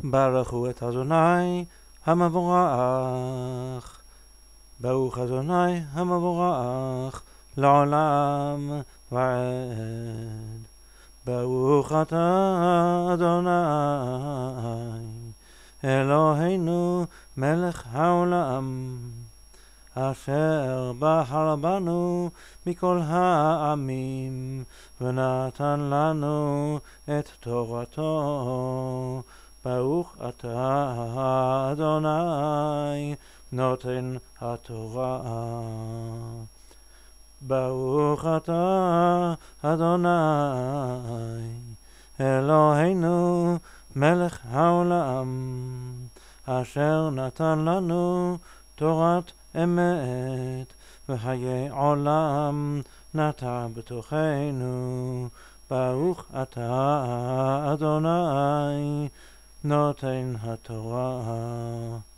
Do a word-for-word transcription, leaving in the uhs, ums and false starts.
ברכו את אדוני המבורך. ברוך אדוני המבורך לעולם ועד. ברוך אתה אדוני אלוהינו מלך העולם, אשר בחר בנו מכל העמים ונתן לנו את תורתו. ברוך אתה אדוני נותן התורה. ברוך אתה אדוני אלוהינו מלך העולם, אשר נתן לנו תורת אמת וחיי עולם נטע בתוכנו. ברוך אתה אדוני נותן התורה.